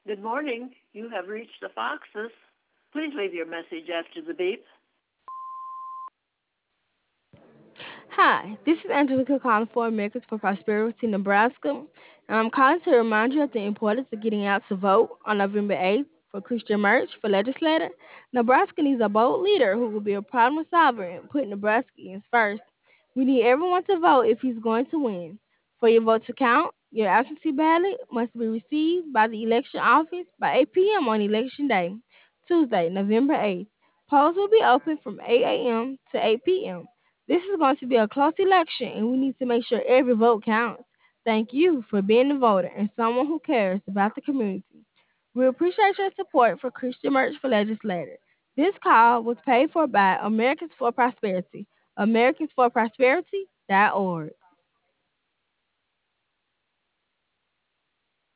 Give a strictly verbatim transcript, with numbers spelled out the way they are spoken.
Good morning. You have reached the Foxes. Please leave your message after the beep. Hi, this is Angelica calling for Americans for Prosperity, Nebraska. And I'm calling to remind you of the importance of getting out to vote on November eighth for Christian Merch for legislator. Nebraska needs a bold leader who will be a problem solver and put Nebraskans first. We need everyone to vote if he's going to win. For your vote to count, your absentee ballot must be received by the election office by eight p.m. on election day, Tuesday, November eighth. Polls will be open from eight a.m. to eight p.m. This is going to be a close election, and we need to make sure every vote counts. Thank you for being a voter and someone who cares about the community. We appreciate your support for Christian Merch for Legislator. This call was paid for by Americans for Prosperity, americans for prosperity dot org.